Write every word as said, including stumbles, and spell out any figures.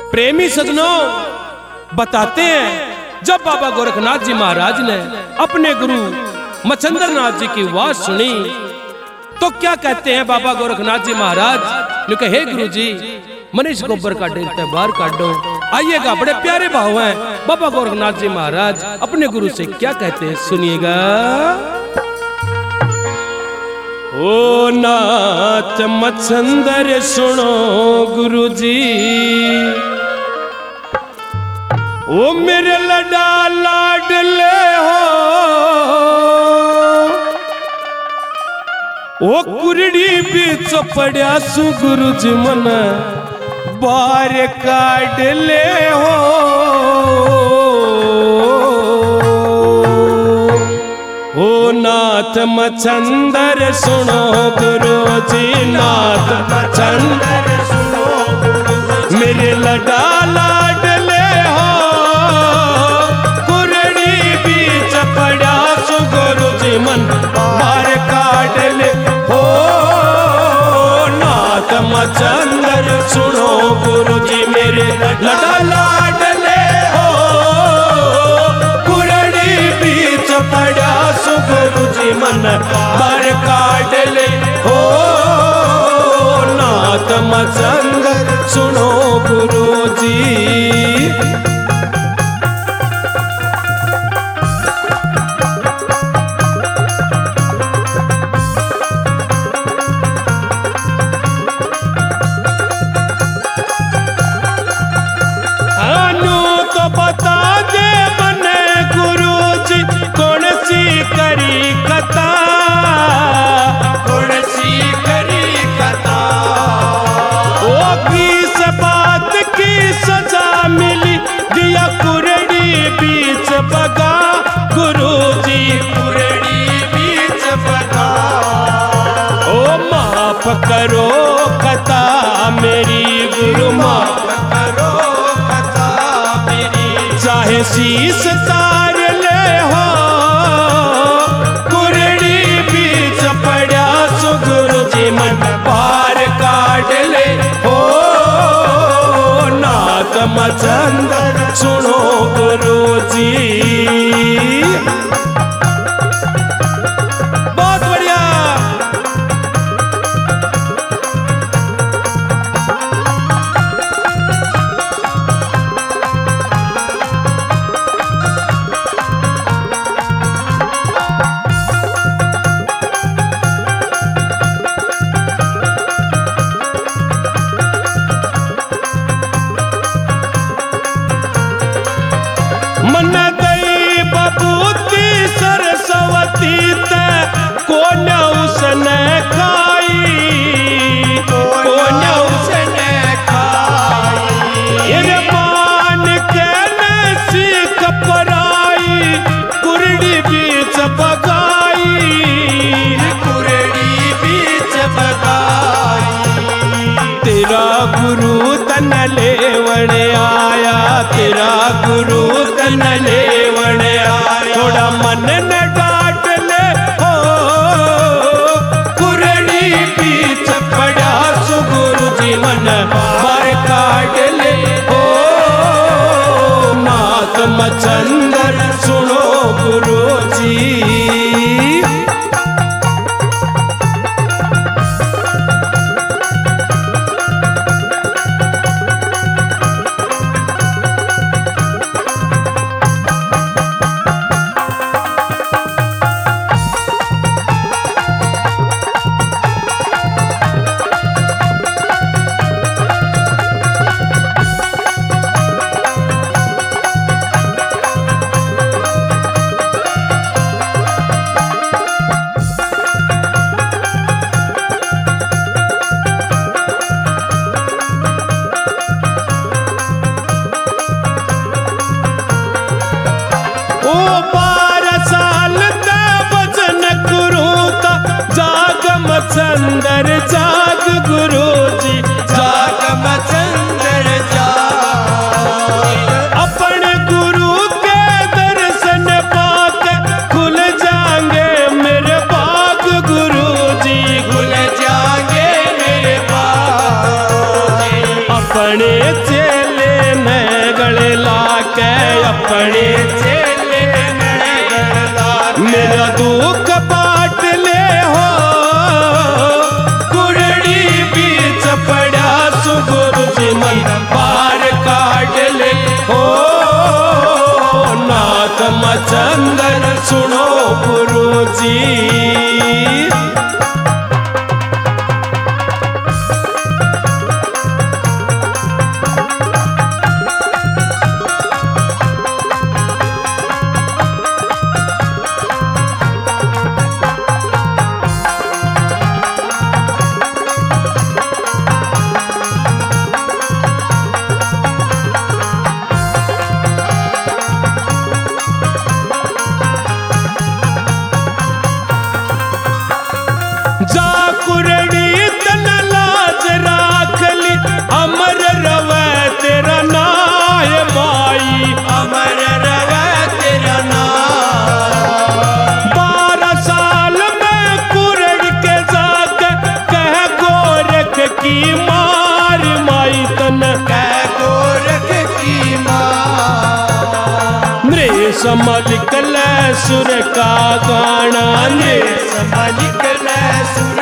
प्रेमी सजनों बताते हैं, जब बाबा गोरखनाथ जी महाराज ने अपने गुरु मच्छिंद्र नाथ जी की आवाज सुनी तो क्या कहते हैं बाबा गोरखनाथ जी महाराज ने कहा, हे गुरु जी मनीष गोबर का डेल्टा बाहर काटो। आइएगा, बड़े प्यारे भाव हैं। बाबा गोरखनाथ जी महाराज अपने गुरु से क्या कहते हैं, सुनिएगा। ओ नाथ मच्छिंद्र सुनो गुरु जी, ओ मेरे लडा लाडले हो, ओ कुरड़ी बीच पड़ा सु गुरु जी मन बार काट ले हो। ओ नाथ मच्छिंद्र सुनो गुरु जी, नाथ मच्छिंद्र सुनो मेरे लडा लाडले हो, कुरड़ी बीच पड़ा सु गुरु जी मन बार काट ले हो। नाथ मच्छिंद्र सुनो गुरु जी मेरे लडा लाडले हो, कुरड़ी बीच पड़ा सु गुरु जी मन बार काट ले हो। नाथ मच्छिंद्र सुनो गुरु जी। बगा गुरु जी कुरड़ी बीच बगा, ओ माफ करो कथा मेरी गुरु, माफ करो कथा मेरी, चाहे शीस तार ले हो, कुरड़ी बीच पड़ा सु गुरु जी मन पार काट ले हो। नाथ मच्छिंद्र सुनो गुरु जी। बहुत बढ़िया। मन दई बबूती सरस्वती ते कोन उसने खाई, कोन उसने खाई, ये मान के न सीख पराई, कुरड़ी बीच बगाई, कुरड़ी बीच बगाई। तेरा गुरु तन लेवण आया, तेरा गुरु तन लेवण आया, थोड़ा मन न डांट ले हो, कुरड़ी बीच पड़ा सु गुरु जी मन बार काट ले हो। नाथ मच्छिंद्र सुनो गुरु जी। मच्छिंद्र जाग गुरु जी, जाग मच्छिंद्र जाग, अपने गुरु के दर्शन पाके खुल जाएंगे मेरे बाग गुरु जी, खुल जाएंगे मेरे बाग। अपने चेले बड़े चेले मेरा दुख बांट ले हो कुरड़ी बीच पड़ा सुगुरु जी मन पार काट ले हो नाथ मचंदर सुनो गुरु जी। अमर रवे तेरा नाम माई अमर रवे तेरा नाम। बारह साल में कुरड़ के जाके कह गोरख की मार माई तन कह गोरख की मार। नृष मलिक ले सुर का गाना नृष मलिक ले सुर